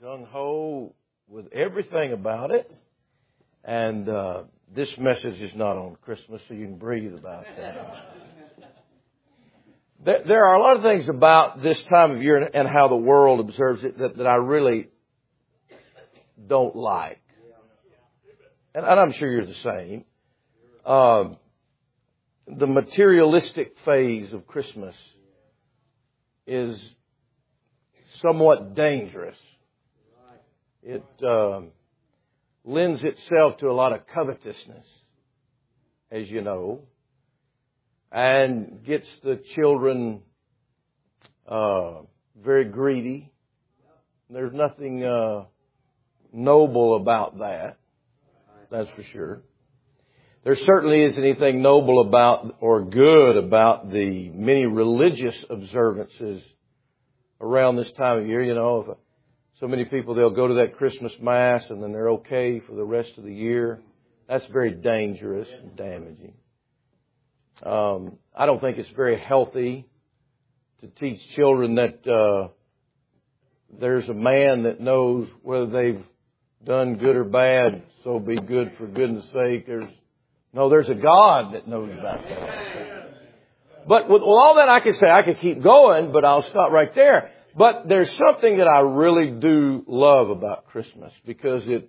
gung-ho with everything about it. And this message is not on Christmas, so you can breathe about that. There are a lot of things about this time of year and how the world observes it that I really don't like. And I'm sure you're the same. The materialistic phase of Christmas is somewhat dangerous. It lends itself to a lot of covetousness, as you know, and gets the children very greedy. There's nothing noble about that, that's for sure. There certainly isn't anything noble about or good about the many religious observances around this time of year. You know, so many people, they'll go to that Christmas Mass and then they're okay for the rest of the year. That's very dangerous and damaging. I don't think it's very healthy to teach children that there's a man that knows whether they've done good or bad, so be good for goodness sake. There's a God that knows about that. But with all that I could say, I could keep going, but I'll stop right there. But there's something that I really do love about Christmas because it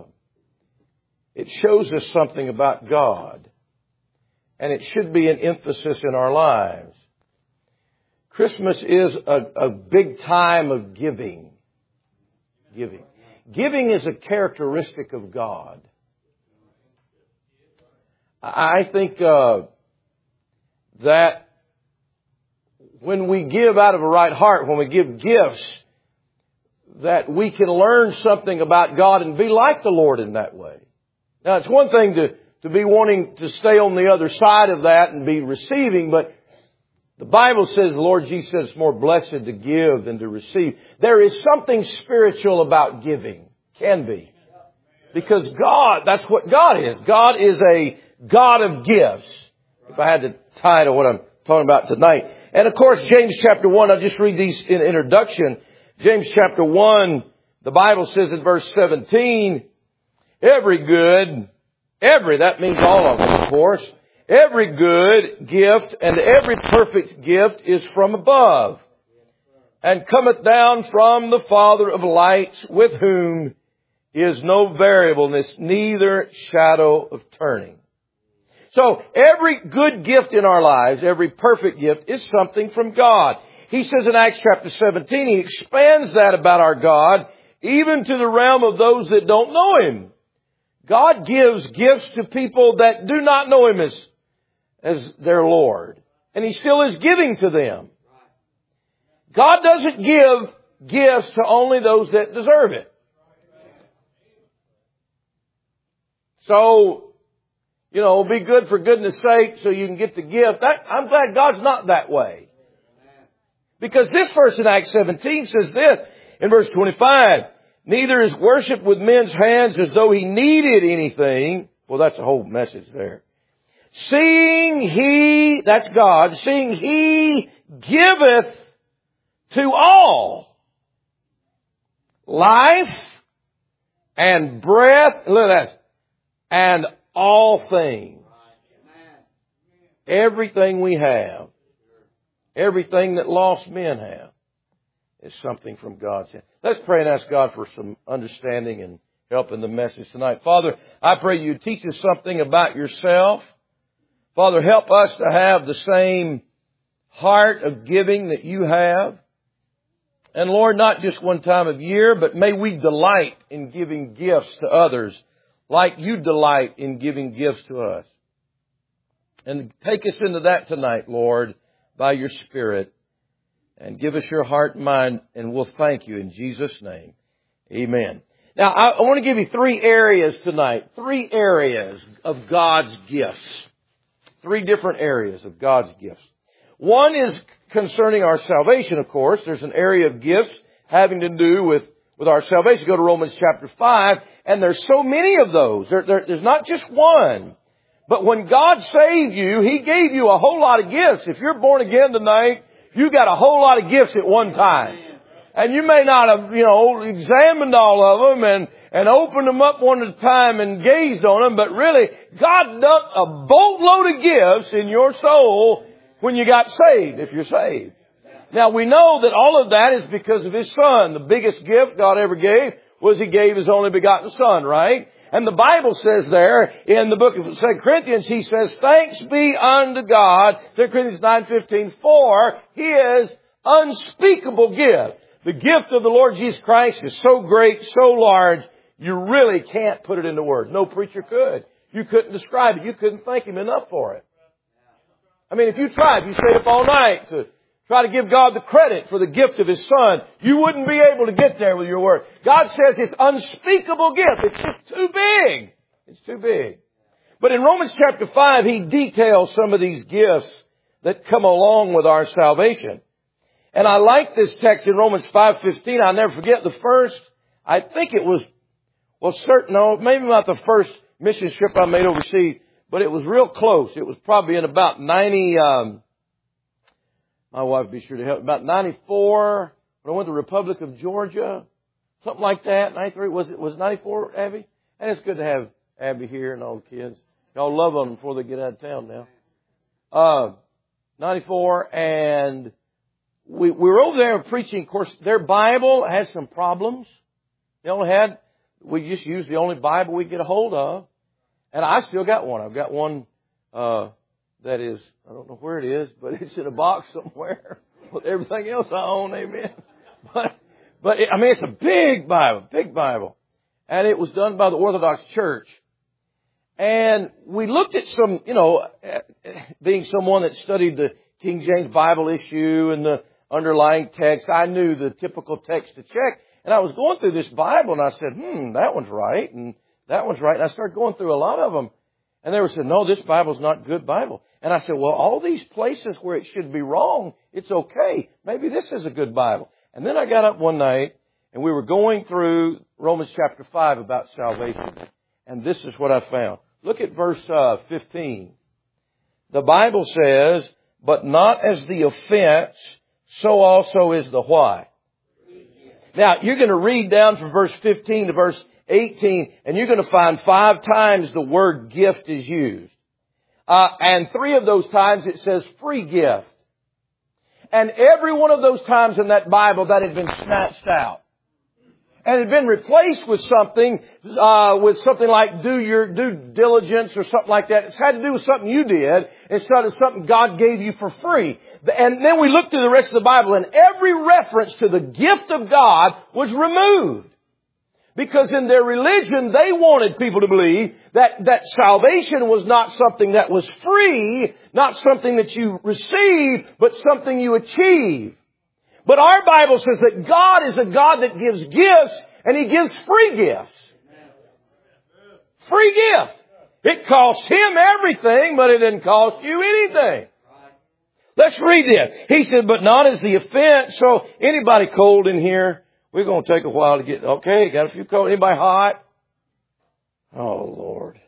shows us something about God. And it should be an emphasis in our lives. Christmas is a big time of giving. Giving is a characteristic of God. I think that when we give out of a right heart, when we give gifts, that we can learn something about God and be like the Lord in that way. Now, it's one thing to be wanting to stay on the other side of that and be receiving, but the Bible says, the Lord Jesus says, it's more blessed to give than to receive. There is something spiritual about giving. Can be. Because God, that's what God is. God is a God of gifts. If I had to title what I'm talking about tonight. And of course, James chapter 1, I'll just read these in introduction. James chapter 1, the Bible says in verse 17, that means all of them, of course. Every good gift and every perfect gift is from above, and cometh down from the Father of lights, with whom is no variableness, neither shadow of turning. So every good gift in our lives, every perfect gift, is something from God. He says in Acts chapter 17, he expands that about our God, even to the realm of those that don't know Him. God gives gifts to people that do not know Him as their Lord. And He still is giving to them. God doesn't give gifts to only those that deserve it. So, be good for goodness sake so you can get the gift. I'm glad God's not that way. Because this verse in Acts 17 says this, in verse 25, neither is worship with men's hands as though He needed anything. Well, that's the whole message there. Seeing He, that's God, seeing He giveth to all life and breath, look at that, and all things. Everything we have, everything that lost men have, is something from God's hand. Let's pray and ask God for some understanding and help in the message tonight. Father, I pray You teach us something about Yourself. Father, help us to have the same heart of giving that You have. And Lord, not just one time of year, but may we delight in giving gifts to others like You delight in giving gifts to us. And take us into that tonight, Lord, by Your Spirit. And give us Your heart and mind, and we'll thank You in Jesus' name. Amen. Now, I want to give you 3 areas tonight. 3 areas of God's gifts. 3 different areas of God's gifts. One is concerning our salvation, of course. There's an area of gifts having to do with our salvation. Go to Romans chapter 5, and there's so many of those. There's not just one. But when God saved you, He gave you a whole lot of gifts. If you're born again tonight, you got a whole lot of gifts at one time. And you may not have, examined all of them and opened them up one at a time and gazed on them, but really, God dumped a boatload of gifts in your soul when you got saved, if you're saved. Now we know that all of that is because of His Son. The biggest gift God ever gave was He gave His only begotten Son, right? And the Bible says there in the book of 2 Corinthians, He says, thanks be unto God, 2 Corinthians 9:15, for His unspeakable gift. The gift of the Lord Jesus Christ is so great, so large, you really can't put it into words. No preacher could. You couldn't describe it. You couldn't thank Him enough for it. I mean, if you tried, if you stayed up all night to try to give God the credit for the gift of His Son, you wouldn't be able to get there with your word. God says it's unspeakable gift. It's just too big. It's too big. But in Romans chapter 5, He details some of these gifts that come along with our salvation. And I like this text in Romans 5:15. I'll never forget the first, I think it was, maybe not the first mission trip I made overseas, but it was real close. It was probably in about 90, my wife would be sure to help, about 94, when I went to the Republic of Georgia, something like that, 93, was it 94, Abby? And it's good to have Abby here and all the kids. Y'all love them before they get out of town now. 94, and we were over there preaching. Of course, their Bible has some problems. We just used the only Bible we get a hold of. And I still got one. I've got one, that is, I don't know where it is, but it's in a box somewhere with everything else I own, amen. But it's a big Bible. And it was done by the Orthodox Church. And we looked at some, being someone that studied the King James Bible issue and the underlying text, I knew the typical text to check. And I was going through this Bible and I said, that one's right and that one's right. And I started going through a lot of them. And they were saying, no, this Bible's not good Bible. And I said, well, all these places where it should be wrong, it's okay. Maybe this is a good Bible. And then I got up one night and we were going through Romans chapter 5 about salvation. And this is what I found. Look at verse 15. The Bible says, but not as the offense, so also is the why. Now, you're going to read down from verse 15 to verse 18, and you're going to find 5 times the word gift is used. And 3 of those times it says free gift. And every one of those times in that Bible that had been snatched out. And had been replaced with something like do your due diligence or something like that. It's had to do with something you did instead of something God gave you for free. And then we looked through the rest of the Bible and every reference to the gift of God was removed. Because in their religion, they wanted people to believe that salvation was not something that was free, not something that you receive, but something you achieve. But our Bible says that God is a God that gives gifts, and He gives free gifts. Free gift. It costs Him everything, but it didn't cost you anything. Let's read this. He said, but not as the offense. So anybody cold in here? We're going to take a while to get, okay, got a few cold. Anybody hot? Oh, Lord.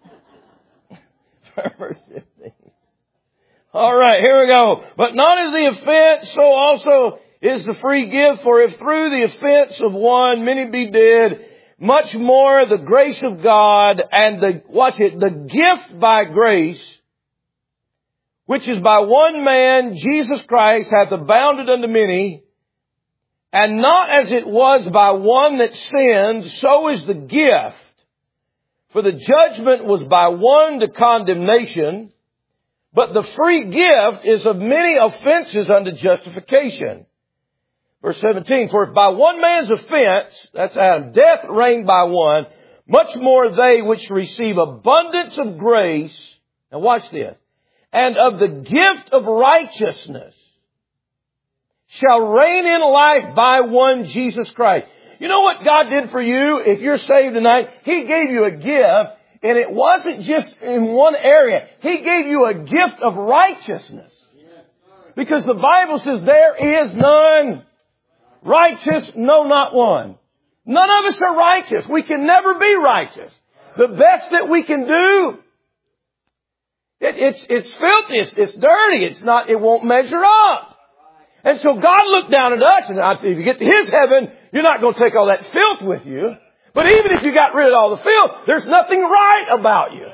Verse 15. All right, here we go. But not as the offense, so also is the free gift. For if through the offense of one many be dead, much more the grace of God and the gift by grace, which is by one man, Jesus Christ, hath abounded unto many. And not as it was by one that sinned, so is the gift. For the judgment was by one to condemnation, but the free gift is of many offenses unto justification. Verse 17, for if by one man's offense, that's Adam, death reigned by one, much more they which receive abundance of grace, now watch this, and of the gift of righteousness, shall reign in life by one Jesus Christ. You know what God did for you if you're saved tonight? He gave you a gift, and it wasn't just in one area. He gave you a gift of righteousness. Because the Bible says there is none righteous, no, not one. None of us are righteous. We can never be righteous. The best that we can do, it's filthy, it's dirty, it won't measure up. And so God looked down at us, and I said, if you get to His heaven, you're not going to take all that filth with you. But even if you got rid of all the filth, there's nothing right about you.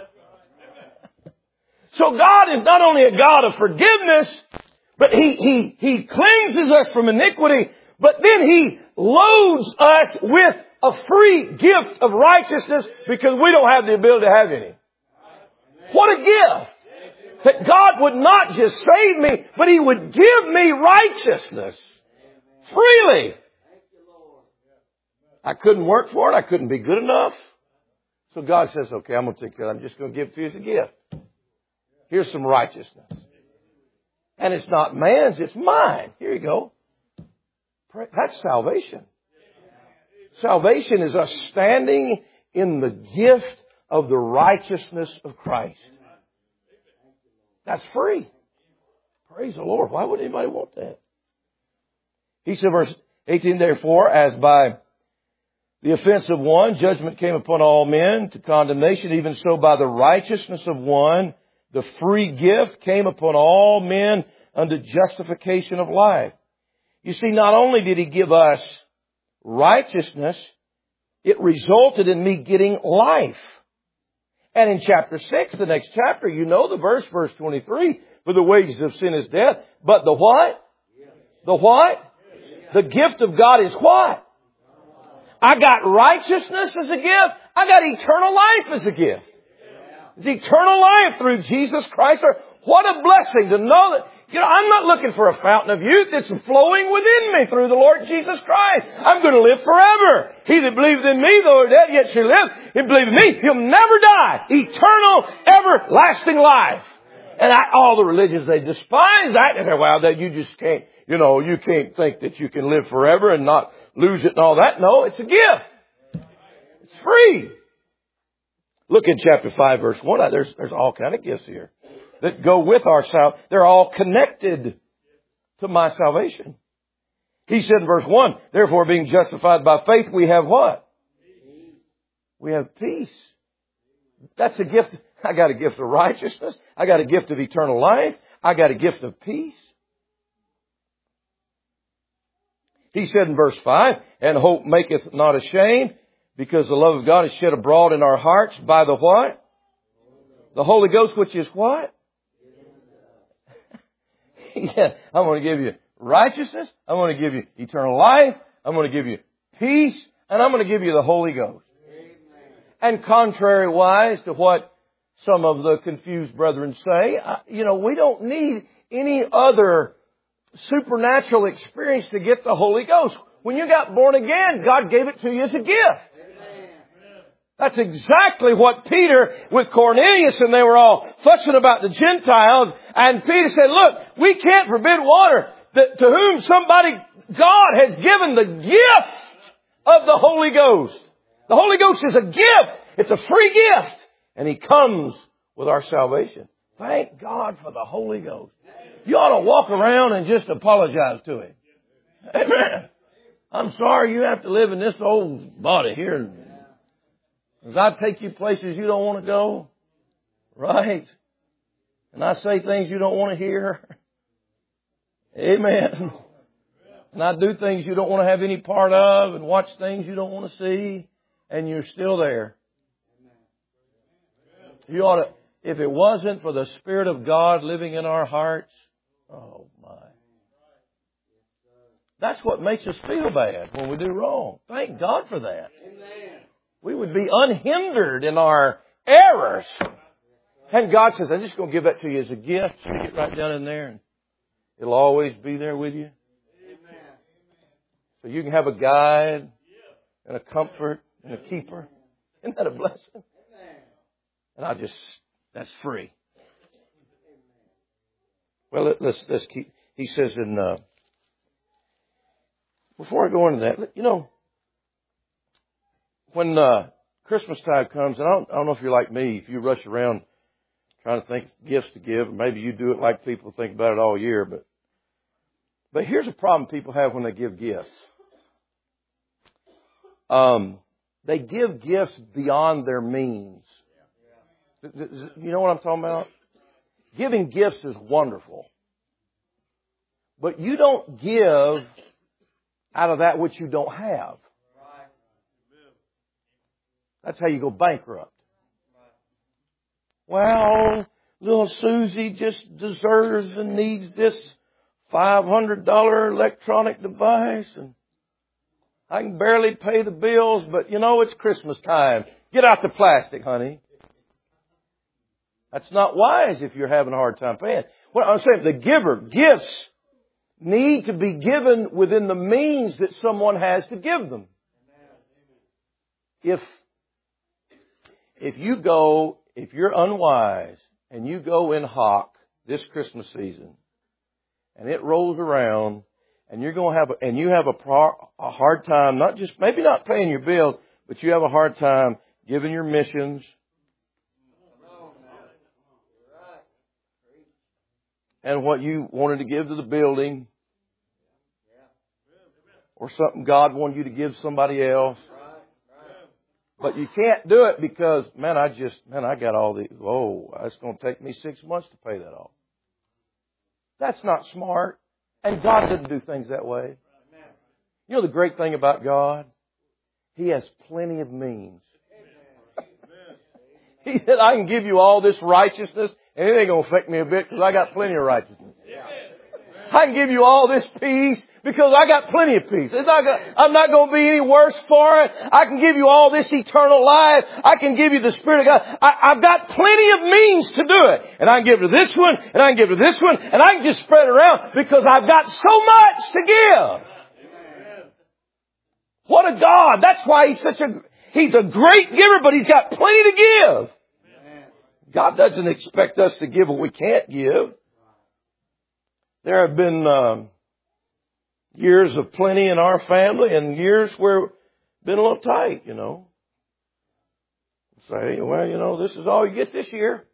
So God is not only a God of forgiveness, but He cleanses us from iniquity, but then He loads us with a free gift of righteousness because we don't have the ability to have any. What a gift! That God would not just save me, but He would give me righteousness freely. I couldn't work for it. I couldn't be good enough. So God says, okay, I'm going to take care of it. I'm just going to give it to you as a gift. Here's some righteousness. And it's not man's, it's mine. Here you go. That's salvation. Salvation is us standing in the gift of the righteousness of Christ. That's free. Praise the Lord. Why would anybody want that? He said, verse 18, therefore, as by the offense of one, judgment came upon all men to condemnation, even so by the righteousness of one, the free gift came upon all men unto justification of life. You see, not only did He give us righteousness, it resulted in me getting life. And in chapter 6, the next chapter, you know the verse 23, for the wages of sin is death. But the what? The what? The gift of God is what? I got righteousness as a gift. I got eternal life as a gift. It's eternal life through Jesus Christ. What a blessing to know that. I'm not looking for a fountain of youth. It's flowing within me through the Lord Jesus Christ. I'm going to live forever. He that believeth in me, though dead, yet shall live. He believeth in me, he'll never die. Eternal, everlasting life. And all the religions, they despise that. They say, well, that you just can't, you can't think that you can live forever and not lose it and all that. No, it's a gift. It's free. Look in chapter 5, verse 1. There's all kind of gifts here that go with our salvation. They're all connected to my salvation. He said in verse 1, therefore being justified by faith, we have what? We have peace. That's a gift. I got a gift of righteousness. I got a gift of eternal life. I got a gift of peace. He said in verse 5, and hope maketh not ashamed, because the love of God is shed abroad in our hearts by the what? The Holy Ghost, which is what? Yeah, I'm going to give you righteousness. I'm going to give you eternal life. I'm going to give you peace. And I'm going to give you the Holy Ghost. Amen. And contrary-wise to what some of the confused brethren say, we don't need any other supernatural experience to get the Holy Ghost. When you got born again, God gave it to you as a gift. That's exactly what Peter with Cornelius, and they were all fussing about the Gentiles. And Peter said, look, we can't forbid water to whom God has given the gift of the Holy Ghost. The Holy Ghost is a gift. It's a free gift. And He comes with our salvation. Thank God for the Holy Ghost. You ought to walk around and just apologize to Him. Amen. I'm sorry you have to live in this old body here. Because I take you places you don't want to go. Right? And I say things you don't want to hear. Amen. And I do things you don't want to have any part of and watch things you don't want to see. And you're still there. You ought to, if it wasn't for the Spirit of God living in our hearts, oh my. That's what makes us feel bad when we do wrong. Thank God for that. We would be unhindered in our errors. And God says, I'm just going to give that to you as a gift. So you get right down in there and it'll always be there with you. So you can have a guide and a comfort and a keeper. Isn't that a blessing? And that's free. Well, let's keep, he says before I go into that, when Christmas time comes, and I don't know if you're like me, if you rush around trying to think of gifts to give, maybe you do it like people think about it all year, but here's a problem people have when they give gifts. They give gifts beyond their means. You know what I'm talking about? Giving gifts is wonderful. But you don't give out of that which you don't have. That's how you go bankrupt. Well, little Susie just deserves and needs this $500 electronic device, and I can barely pay the bills, but you know, it's Christmas time. Get out the plastic, honey. That's not wise if you're having a hard time paying. Well, I'm saying the giver, gifts need to be given within the means that someone has to give them. If you're unwise and you go in hock this Christmas season and it rolls around and you're going to have a hard time, maybe not paying your bill, but you have a hard time giving your missions, and what you wanted to give to the building, or something God wanted you to give somebody else. But you can't do it because, I got all the, it's going to take me 6 months to pay that off. That's not smart. And God doesn't do things that way. You know the great thing about God? He has plenty of means. He said, I can give you all this righteousness and it ain't going to affect me a bit because I got plenty of righteousness. I can give you all this peace because I got plenty of peace. I'm not going to be any worse for it. I can give you all this eternal life. I can give you the Spirit of God. I've got plenty of means to do it. And I can give to this one, and I can give to this one, and I can just spread it around because I've got so much to give. What a God. That's why He's a great giver, but He's got plenty to give. God doesn't expect us to give what we can't give. There have been years of plenty in our family and years where it's been a little tight, you know. Say, this is all you get this year.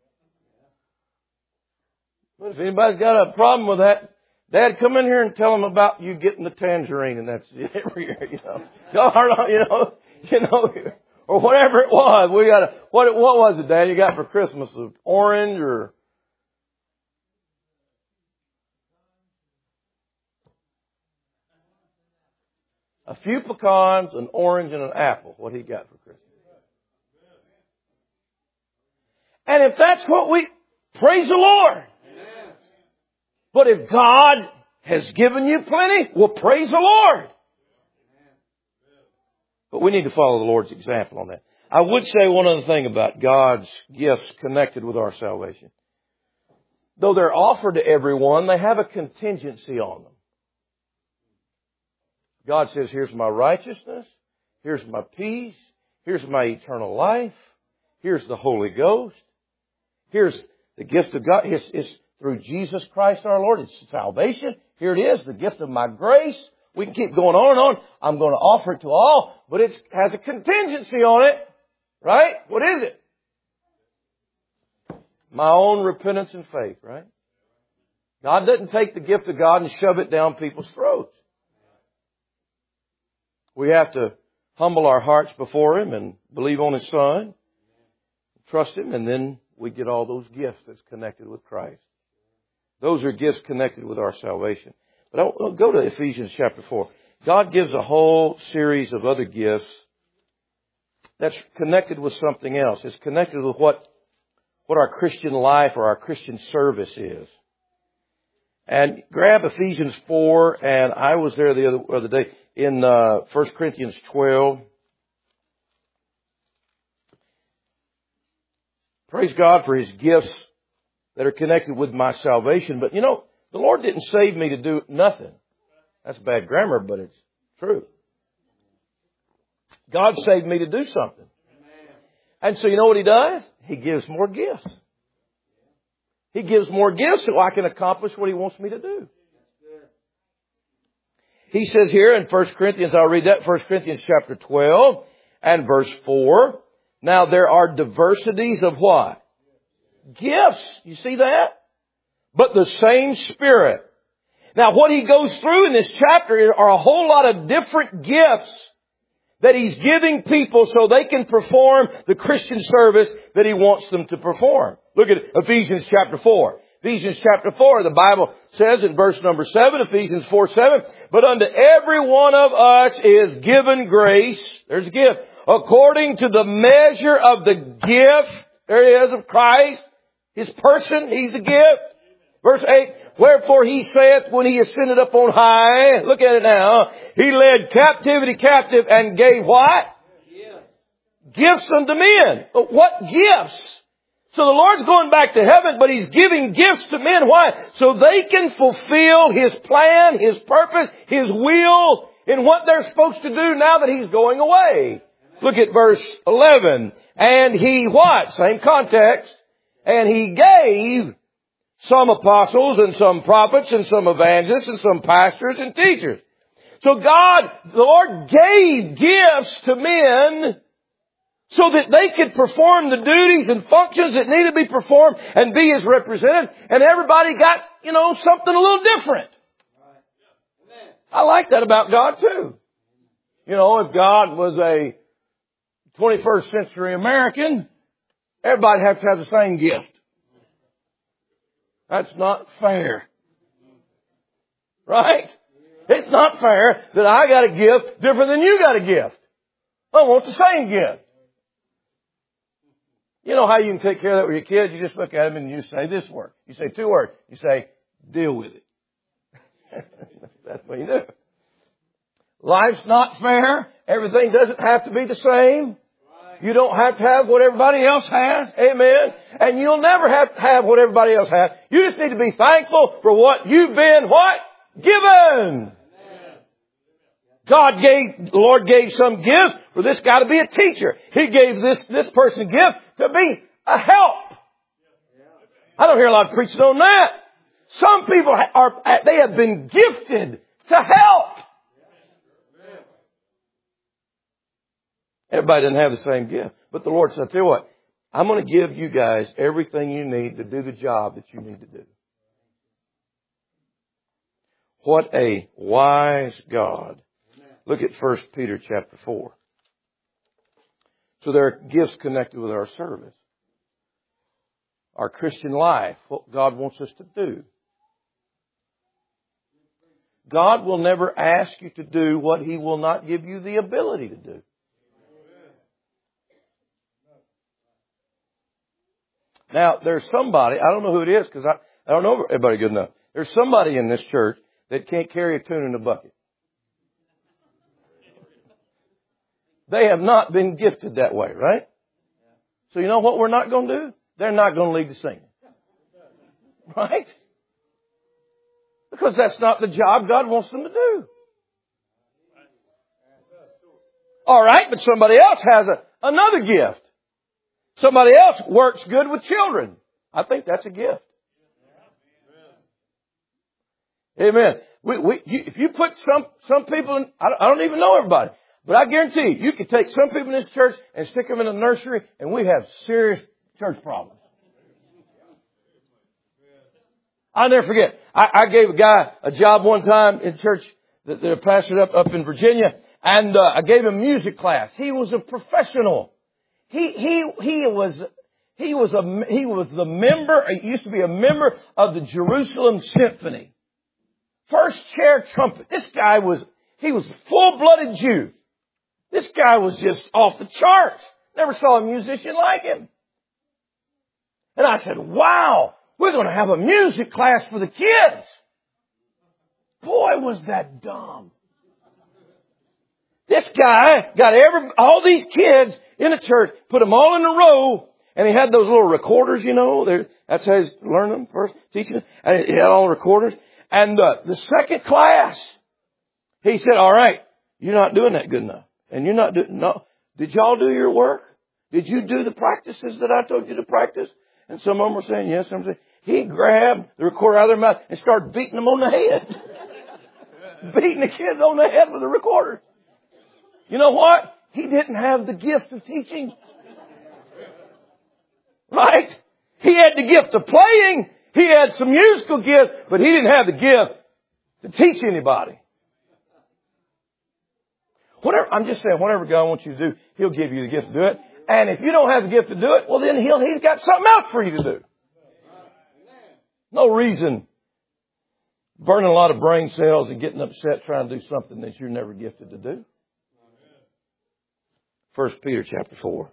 But if anybody's got a problem with that, Dad, come in here and tell them about you getting the tangerine, and that's it every year, or whatever it was. What was it, Dad, you got for Christmas? An orange or... A few pecans, an orange, and an apple. What he got for Christmas. And if that's what praise the Lord. Amen. But if God has given you plenty, well, praise the Lord. But we need to follow the Lord's example on that. I would say one other thing about God's gifts connected with our salvation. Though they're offered to everyone, they have a contingency on them. God says, here's my righteousness, here's my peace, here's my eternal life, here's the Holy Ghost, here's the gift of God. It's through Jesus Christ our Lord. It's salvation. Here it is, the gift of my grace. We can keep going on and on. I'm going to offer it to all, but it has a contingency on it, right? What is it? My own repentance and faith, right? God doesn't take the gift of God and shove it down people's throats. We have to humble our hearts before Him and believe on His Son, trust Him, and then we get all those gifts that's connected with Christ. Those are gifts connected with our salvation. But I'll go to Ephesians chapter 4. God gives a whole series of other gifts that's connected with something else. It's connected with what our Christian life or our Christian service is. And grab Ephesians 4, and I was there the other day in 1 Corinthians 12. Praise God for His gifts that are connected with my salvation. But the Lord didn't save me to do nothing. That's bad grammar, but it's true. God saved me to do something. And so you know what He does? He gives more gifts. He gives more gifts so I can accomplish what He wants me to do. He says here in 1 Corinthians, I'll read that, 1 Corinthians chapter 12 and verse 4. Now there are diversities of what? Gifts. You see that? But the same Spirit. Now what he goes through in this chapter are a whole lot of different gifts that He's giving people so they can perform the Christian service that He wants them to perform. Look at Ephesians chapter 4. Ephesians chapter 4, the Bible says in verse number 7, Ephesians 4:7, but unto every one of us is given grace, there's a gift, according to the measure of the gift, there it is, of Christ, His person, He's a gift. Verse 8, wherefore He saith when He ascended up on high, look at it now, He led captivity captive and gave what? Gifts unto men. But what gifts? So the Lord's going back to heaven, but He's giving gifts to men. Why? So they can fulfill His plan, His purpose, His will in what they're supposed to do now that He's going away. Look at verse 11. And He what? Same context. And He gave some apostles and some prophets and some evangelists and some pastors and teachers. So God, the Lord gave gifts to men so that they could perform the duties and functions that need to be performed and be His representatives. And everybody got, something a little different. I like that about God too. If God was a 21st century American, everybody'd have to have the same gift. That's not fair. Right? It's not fair that I got a gift different than you got a gift. I want the same gift. You know how you can take care of that with your kids? You just look at them and you say this word. You say 2 words. You say, deal with it. That's what you do. Life's not fair. Everything doesn't have to be the same. You don't have to have what everybody else has. Amen. And you'll never have to have what everybody else has. You just need to be thankful for what you've been, what? Given. The Lord gave some gifts for this guy to be a teacher. He gave this person a gift to be a help. I don't hear a lot of preaching on that. Some people they have been gifted to help. Everybody doesn't have the same gift. But the Lord said, I tell you what, I'm going to give you guys everything you need to do the job that you need to do. What a wise God. Look at 1 Peter chapter 4. So there are gifts connected with our service. Our Christian life, what God wants us to do. God will never ask you to do what He will not give you the ability to do. Now, there's somebody, I don't know who it is because I don't know everybody good enough. There's somebody in this church that can't carry a tune in a bucket. They have not been gifted that way, right? So you know what we're not going to do? They're not going to lead the singing. Right? Because that's not the job God wants them to do. All right, but somebody else has another gift. Somebody else works good with children. I think that's a gift. Amen. If you put some people in, I don't even know everybody, but I guarantee you could take some people in this church and stick them in a nursery and we have serious church problems. I'll never forget. I gave a guy a job one time in church that they're pastored up in Virginia, and I gave him music class. He was a professional. He was the member. He used to be a member of the Jerusalem Symphony. First chair trumpet. This guy was a full-blooded Jew. This guy was just off the charts. Never saw a musician like him. And I said, wow, we're going to have a music class for the kids. Boy, was that dumb. This guy got all these kids in a church, put them all in a row, and he had those little recorders, that's how he's learning them first, teaching them. And he had all the recorders. And the second class, he said, all right, you're not doing that good enough. And you're not doing, no. Did y'all do your work? Did you do the practices that I told you to practice? And some of them were saying yes. Some were saying, he grabbed the recorder out of their mouth and started beating them on the head. Beating the kids on the head with the recorder. You know what? He didn't have the gift of teaching. Right? He had the gift of playing. He had some musical gifts, but he didn't have the gift to teach anybody. I'm just saying, whatever God wants you to do, He'll give you the gift to do it. And if you don't have the gift to do it, well then He's got something else for you to do. No reason burning a lot of brain cells and getting upset trying to do something that you're never gifted to do. 1 Peter chapter 4.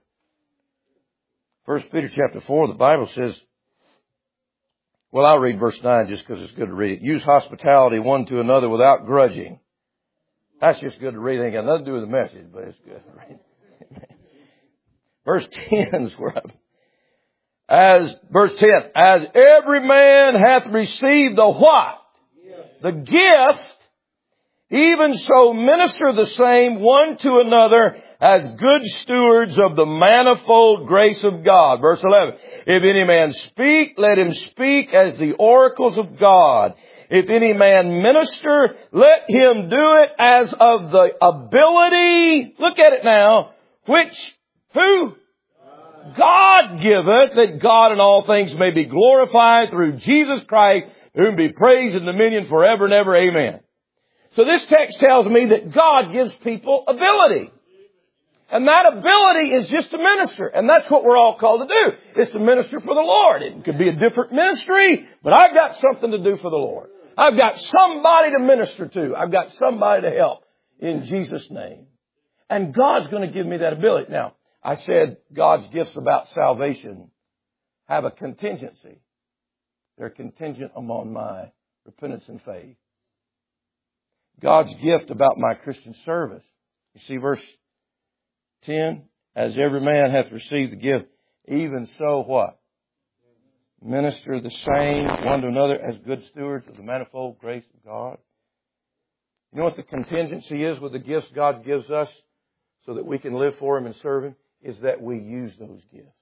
1 Peter chapter 4, the Bible says, well, I'll read verse 9 just because it's good to read it. Use hospitality one to another without grudging. That's just good to read. It ain't got nothing to do with the message, but it's good to read. Verse 10 is where verse 10, as every man hath received the what? The gift, even so minister the same one to another as good stewards of the manifold grace of God. Verse 11, if any man speak, let him speak as the oracles of God. If any man minister, let him do it as of the ability, look at it now, who? God giveth, that God in all things may be glorified through Jesus Christ, whom be praise and dominion forever and ever. Amen. So this text tells me that God gives people ability. And that ability is just to minister. And that's what we're all called to do. It's to minister for the Lord. It could be a different ministry, but I've got something to do for the Lord. I've got somebody to minister to. I've got somebody to help in Jesus' name. And God's going to give me that ability. Now, I said God's gifts about salvation have a contingency. They're contingent upon my repentance and faith. God's gift about my Christian service. You see verse 10, as every man hath received the gift, even so what? Minister the same one to another as good stewards of the manifold grace of God. You know what the contingency is with the gifts God gives us so that we can live for Him and serve Him? Is that we use those gifts.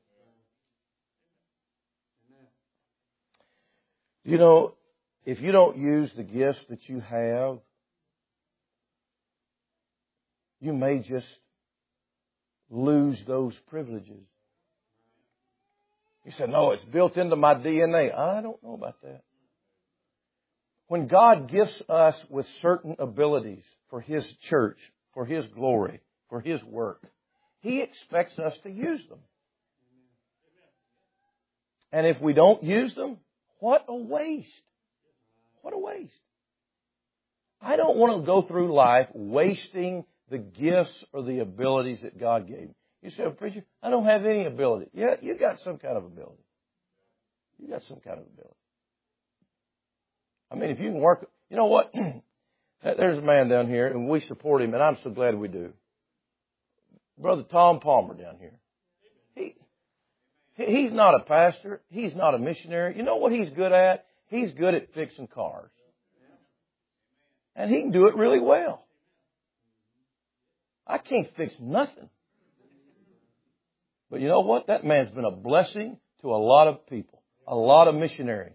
You know, if you don't use the gifts that you have, you may just lose those privileges. You said, no, it's built into my DNA. I don't know about that. When God gifts us with certain abilities for His church, for His glory, for His work, He expects us to use them. And if we don't use them, what a waste. What a waste. I don't want to go through life wasting the gifts or the abilities that God gave me. You say, well, preacher, I don't have any ability. Yeah, you got some kind of ability. You got some kind of ability. I mean, if you can work, you know what? There's a man down here, and we support him, and I'm so glad we do. Brother Tom Palmer down here. He's not a pastor. He's not a missionary. You know what he's good at? He's good at fixing cars. And he can do it really well. I can't fix nothing. But you know what? That man's been a blessing to a lot of people, a lot of missionaries.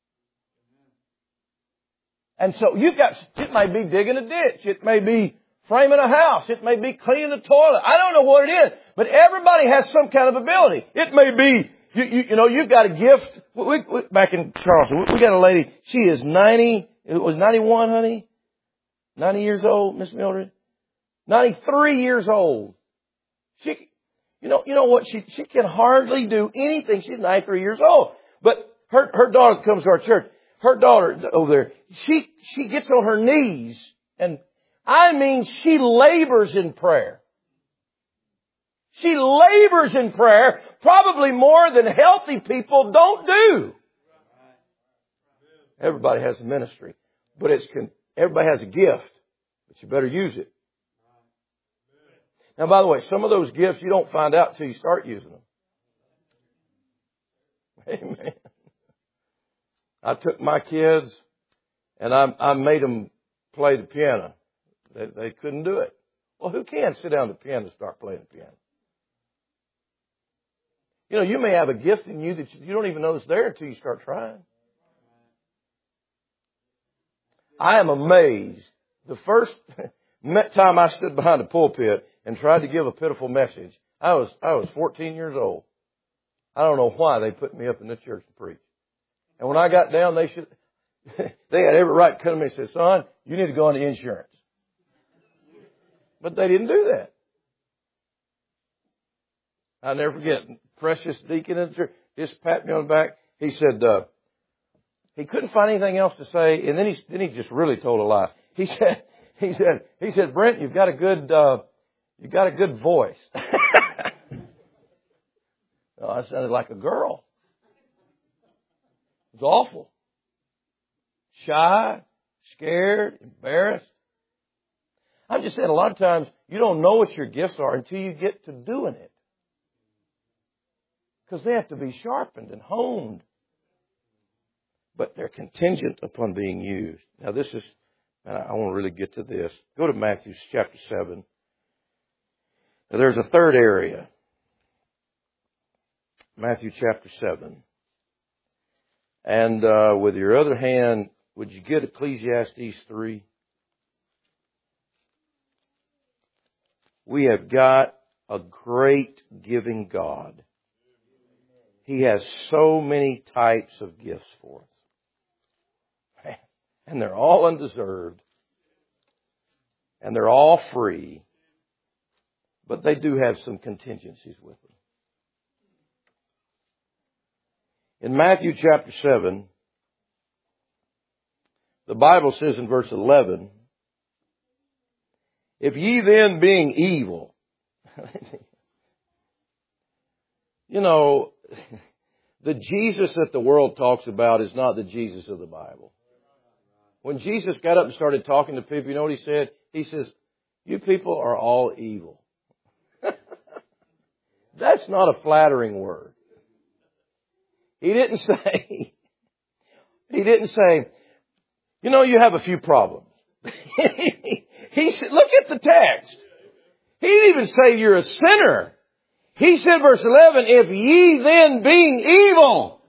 And so it may be digging a ditch. It may be framing a house. It may be cleaning the toilet. I don't know what it is. But everybody has some kind of ability. It may be, you know, you've got a gift. Back in Charleston, we got a lady. She is 90. It was 91, honey. 90 years old, Miss Mildred. 93 years old. You know what? She can hardly do anything. She's 93 years old. But her daughter comes to our church. Her daughter over there, she gets on her knees, and I mean, she labors in prayer. She labors in prayer probably more than healthy people don't do. Everybody has a ministry, but everybody has a gift, but you better use it. Now, by the way, some of those gifts you don't find out until you start using them. Amen. I took my kids and I made them play the piano. They couldn't do it. Well, who can sit down at the piano and start playing the piano? You know, you may have a gift in you that you don't even know is there until you start trying. I am amazed. The first time I stood behind the pulpit and tried to give a pitiful message, I was 14 years old. I don't know why they put me up in the church to preach. And when I got down, they had every right to come to me and say, son, you need to go into insurance. But they didn't do that. I'll never forget, precious deacon in the church, just pat me on the back. He said, he couldn't find anything else to say, and then he just really told a lie. He said, Brent, you've got a good voice. Oh, I sounded like a girl. It was awful. Shy, scared, embarrassed. I'm just saying a lot of times you don't know what your gifts are until you get to doing it. Because they have to be sharpened and honed. But they're contingent upon being used. Now this is, I want to really get to this. Go to Matthew chapter 7. Now there's a third area. Matthew chapter 7. And with your other hand, would you get Ecclesiastes 3? We have got a great giving God. He has so many types of gifts for us. And they're all undeserved. And they're all free. But they do have some contingencies with them. In Matthew chapter 7, the Bible says in verse 11, if ye then being evil, you know, the Jesus that the world talks about is not the Jesus of the Bible. When Jesus got up and started talking to people, you know what he said? He says, you people are all evil. That's not a flattering word. He didn't say, you know, you have a few problems. He said, look at the text. He didn't even say you're a sinner. He said, verse 11, if ye then being evil.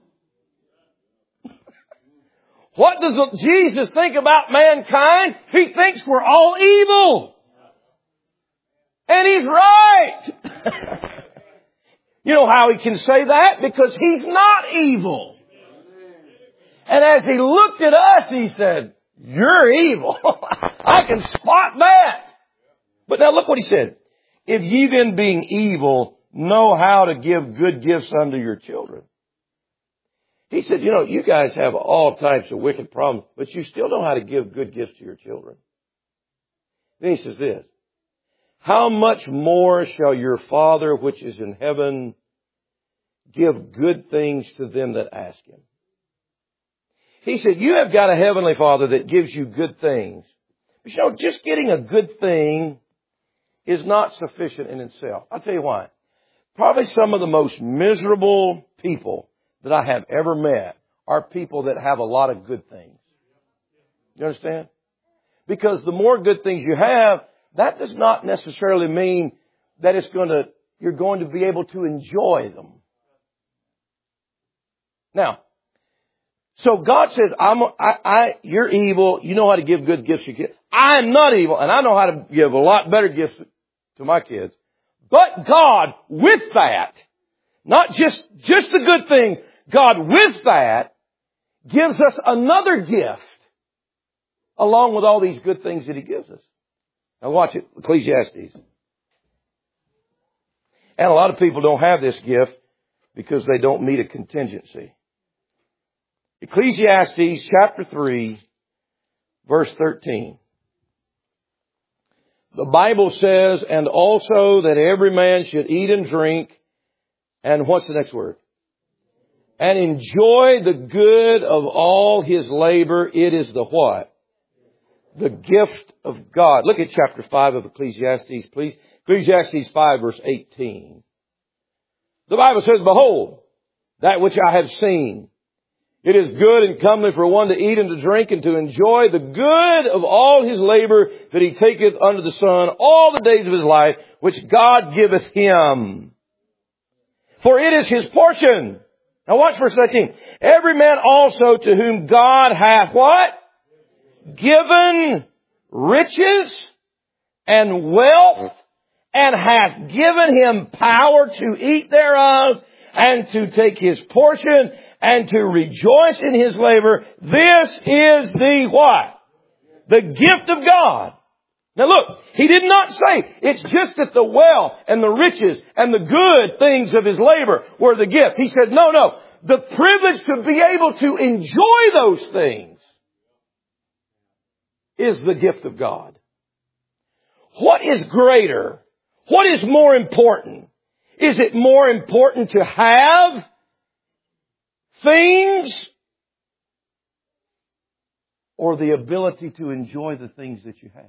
What does Jesus think about mankind? He thinks we're all evil. And he's right. You know how he can say that? Because he's not evil. And as he looked at us, he said, you're evil. I can spot that. But now look what he said. If ye then being evil know how to give good gifts unto your children. He said, you know, you guys have all types of wicked problems, but you still know how to give good gifts to your children. Then he says this. How much more shall your Father which is in heaven give good things to them that ask him? He said, you have got a heavenly Father that gives you good things. But you know, just getting a good thing is not sufficient in itself. I'll tell you why. Probably some of the most miserable people that I have ever met are people that have a lot of good things. You understand? Because the more good things you have, that does not necessarily mean that you're going to be able to enjoy them. Now, so God says, you're evil. You know how to give good gifts to your kids. I'm not evil, and I know how to give a lot better gifts to my kids. But God, with that, not just the good things, God with that gives us another gift along with all these good things that He gives us. Now watch it, Ecclesiastes. And a lot of people don't have this gift because they don't meet a contingency. Ecclesiastes chapter 3, verse 13. The Bible says, and also that every man should eat and drink, and what's the next word? And enjoy the good of all his labor. It is the what? The gift of God. Look at chapter 5 of Ecclesiastes, please. Ecclesiastes 5, verse 18. The Bible says, behold, that which I have seen. It is good and comely for one to eat and to drink and to enjoy the good of all his labor that he taketh under the sun all the days of his life, which God giveth him. For it is his portion. Now watch verse 19. Every man also to whom God hath what? Given riches and wealth, and hath given him power to eat thereof, and to take his portion, and to rejoice in his labor. This is the what? The gift of God. Now look, he did not say it's just that the wealth and the riches and the good things of his labor were the gift. He said, no. the privilege to be able to enjoy those things is the gift of God. What is greater? What is more important? Is it more important to have things or the ability to enjoy the things that you have?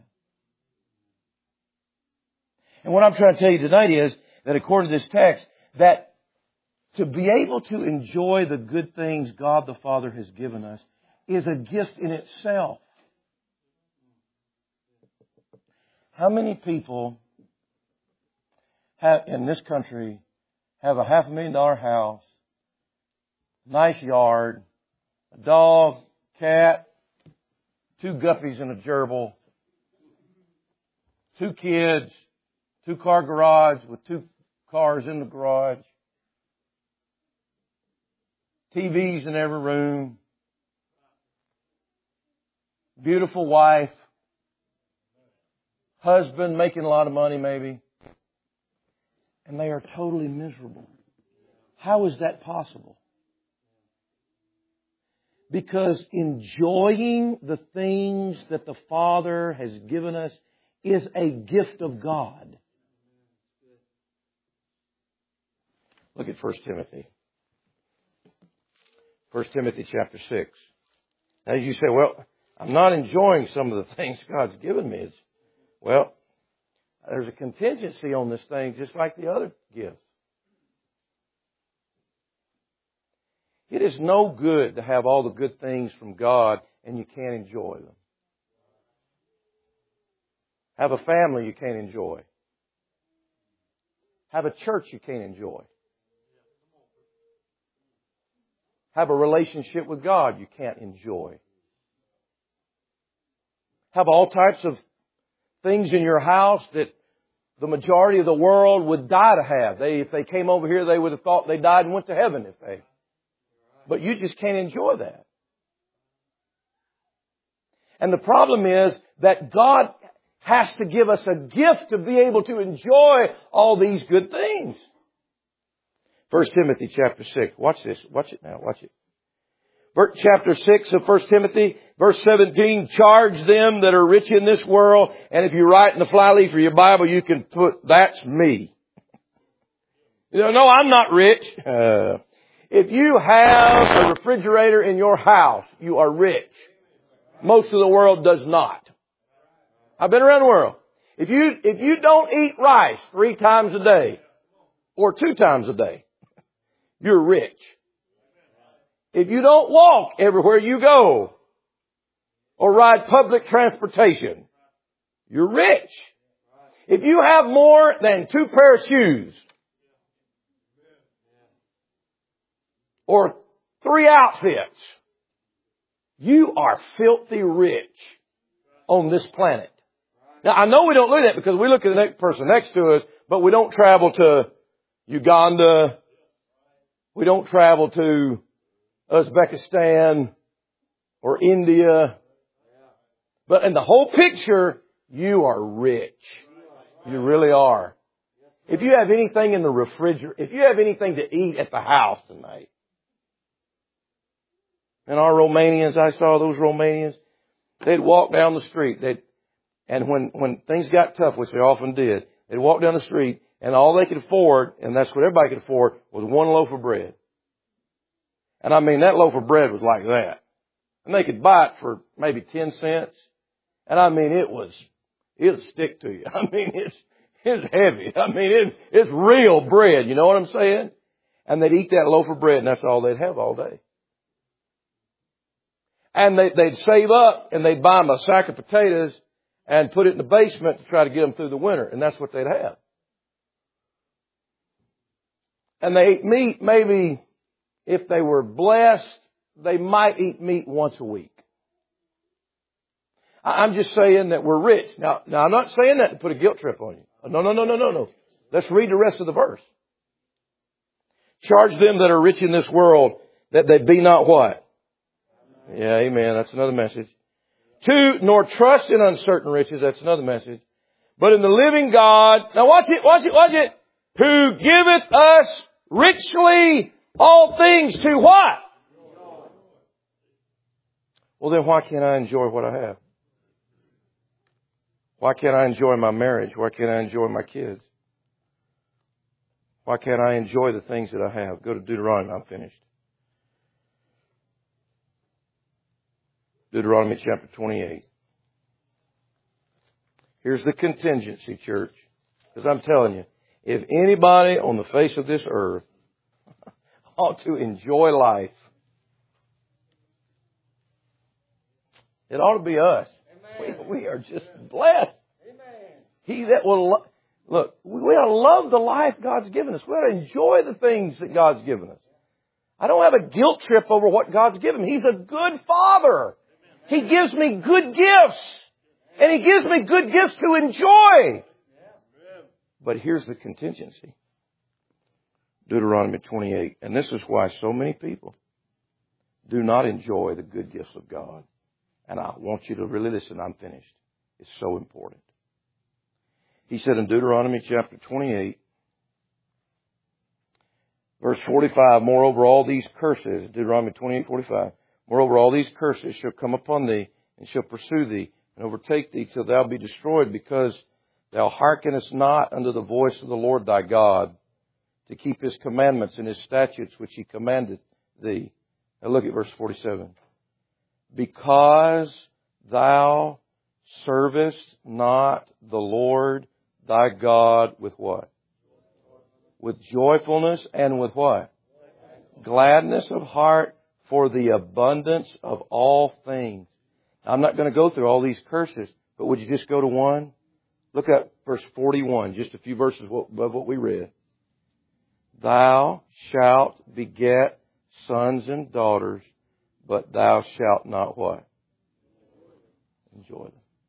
And what I'm trying to tell you tonight is that according to this text, that to be able to enjoy the good things God the Father has given us is a gift in itself. How many people in this country have a $500,000 house, nice yard, a dog, cat, 2 guppies and a gerbil, 2 kids, 2-car garage with 2 cars in the garage, TVs in every room, beautiful wife, husband making a lot of money maybe, and they are totally miserable? How is that possible? Because enjoying the things that the Father has given us is a gift of God. Look at 1 Timothy. 1 Timothy chapter 6. Now you say, well, I'm not enjoying some of the things God's given me. Well, there's a contingency on this thing just like the other gifts. It is no good to have all the good things from God and you can't enjoy them. Have a family you can't enjoy. Have a church you can't enjoy. Have a relationship with God you can't enjoy. Have all types of things in your house that the majority of the world would die to have. If they came over here, they would have thought they died and went to heaven if they. But you just can't enjoy that. And the problem is that God has to give us a gift to be able to enjoy all these good things. 1 Timothy chapter 6. Watch this. Watch it now. Watch it. Chapter 6 of 1 Timothy, verse 17, charge them that are rich in this world. And if you write in the flyleaf of your Bible, you can put, that's me. No, I'm not rich. If you have a refrigerator in your house, you are rich. Most of the world does not. I've been around the world. If you don't eat rice 3 times a day, or 2 times a day, you're rich. If you don't walk everywhere you go, or ride public transportation, you're rich. If you have more than 2 pair of shoes, or 3 outfits, you are filthy rich on this planet. Now, I know we don't look at that because we look at the next person next to us, but we don't travel to Uganda. We don't travel to Uzbekistan or India. But in the whole picture, you are rich. You really are. If you have anything in the refrigerator, if you have anything to eat at the house tonight, and our Romanians, I saw those Romanians, they'd walk down the street. And when things got tough, which they often did, they'd walk down the street and all they could afford, and that's what everybody could afford, was 1 loaf of bread. And I mean, that loaf of bread was like that. And they could buy it for maybe 10 cents. And I mean, it'll stick to you. I mean, it's heavy. I mean, it's real bread. You know what I'm saying? And they'd eat that loaf of bread and that's all they'd have all day. And they'd save up and they'd buy them a sack of potatoes and put it in the basement to try to get them through the winter. And that's what they'd have. And they ate meat maybe, if they were blessed, they might eat meat once a week. I'm just saying that we're rich. Now I'm not saying that to put a guilt trip on you. No. Let's read the rest of the verse. Charge them that are rich in this world that they be not what? Yeah, amen. That's another message. 2, nor trust in uncertain riches. That's another message. But in the living God. Now watch it. Who giveth us richly All things to what? Well, then why can't I enjoy what I have? Why can't I enjoy my marriage? Why can't I enjoy my kids? Why can't I enjoy the things that I have? Go to Deuteronomy. I'm finished. Deuteronomy chapter 28. Here's the contingency, church. Because I'm telling you, if anybody on the face of this earth ought to enjoy life, it ought to be us. We are just blessed. He that will look, we ought to love the life God's given us. We ought to enjoy the things that God's given us. I don't have a guilt trip over what God's given me. He's a good Father. He gives me good gifts. And He gives me good gifts to enjoy. But here's the contingency. Deuteronomy 28. And this is why so many people do not enjoy the good gifts of God. And I want you to really listen. I'm finished. It's so important. He said in Deuteronomy chapter 28, verse 45, moreover, all these curses, Deuteronomy 28:45, moreover, all these curses shall come upon thee and shall pursue thee and overtake thee till thou be destroyed, because thou hearkenest not unto the voice of the Lord thy God to keep His commandments and His statutes which He commanded thee. Now look at verse 47. Because thou servest not the Lord thy God with what? With joyfulness and with what? Gladness of heart for the abundance of all things. Now, I'm not going to go through all these curses, but would you just go to one? Look at verse 41, just a few verses above what we read. Thou shalt beget sons and daughters, but thou shalt not what? Enjoy them.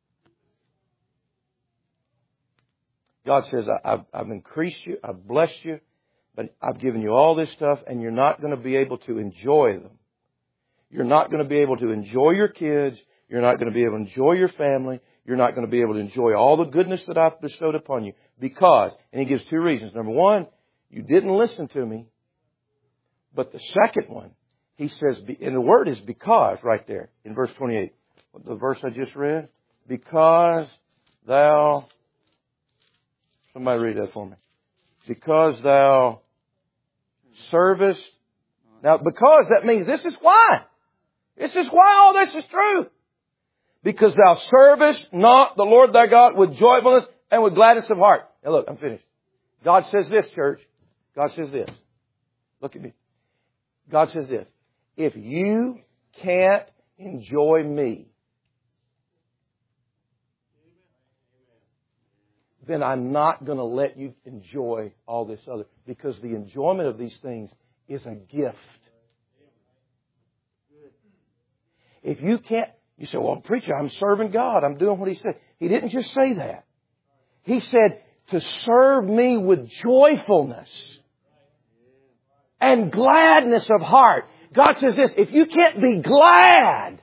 God says, I've increased you, I've blessed you, but I've given you all this stuff, and you're not going to be able to enjoy them. You're not going to be able to enjoy your kids. You're not going to be able to enjoy your family. You're not going to be able to enjoy all the goodness that I've bestowed upon you. Because, and He gives two reasons. Number one, you didn't listen to me. But the second one, He says, and the word is because right there in verse 28. The verse I just read. Because thou, somebody read that for me. Because thou servest. Now, because that means this is why. This is why all this is true. Because thou servest not the Lord thy God with joyfulness and with gladness of heart. Now look, I'm finished. God says this, church. God says this. Look at me. God says this. If you can't enjoy me, then I'm not going to let you enjoy all this other. Because the enjoyment of these things is a gift. If you can't, you say, well, preacher, I'm serving God. I'm doing what He said. He didn't just say that. He said to serve me with joyfulness and gladness of heart. God says this, if you can't be glad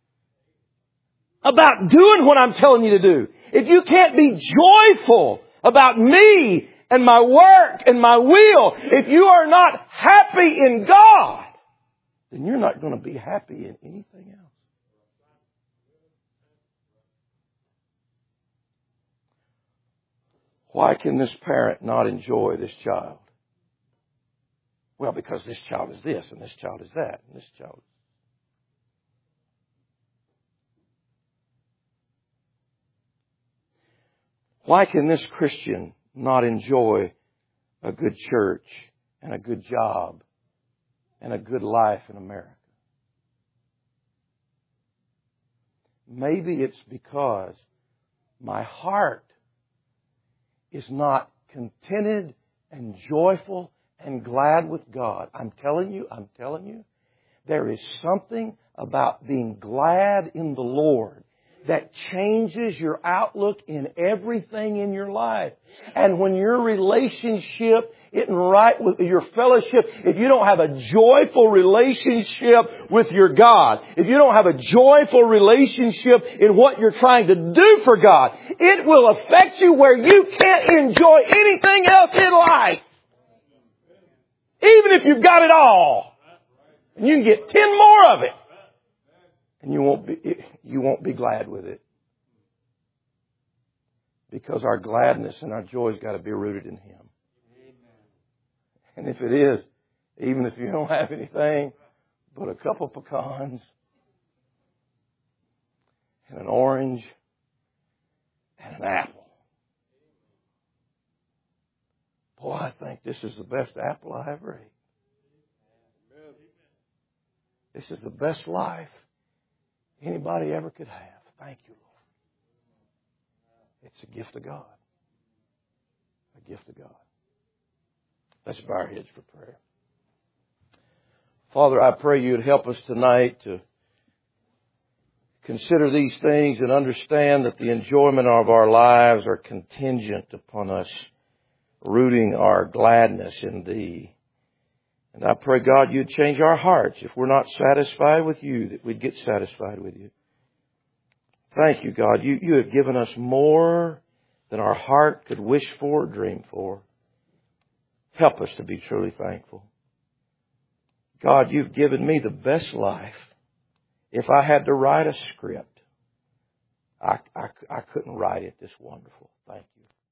about doing what I'm telling you to do, if you can't be joyful about me and my work and my will, if you are not happy in God, then you're not going to be happy in anything else. Why can this parent not enjoy this child? Well, because this child is this, and this child is that, and this child. Why can this Christian not enjoy a good church and a good job and a good life in America? Maybe it's because my heart is not contented and joyful and glad with God. I'm telling you, there is something about being glad in the Lord that changes your outlook in everything in your life. And when your relationship isn't right with your fellowship, if you don't have a joyful relationship with your God, if you don't have a joyful relationship in what you're trying to do for God, it will affect you where you can't enjoy anything else in life. Even if you've got it all. And you can get 10 more of it. And you won't be glad with it. Because our gladness and our joy's got to be rooted in Him. And if it is, even if you don't have anything but a couple pecans and an orange and an apple. Boy, I think this is the best apple I ever ate. This is the best life anybody ever could have. Thank you, Lord. It's a gift of God. A gift of God. Let's bow our heads for prayer. Father, I pray you'd help us tonight to consider these things and understand that the enjoyment of our lives are contingent upon us rooting our gladness in Thee. And I pray, God, you'd change our hearts. If we're not satisfied with you, that we'd get satisfied with you. Thank you, God. You have given us more than our heart could wish for or dream for. Help us to be truly thankful. God, you've given me the best life. If I had to write a script, I couldn't write it this wonderful. Thank you.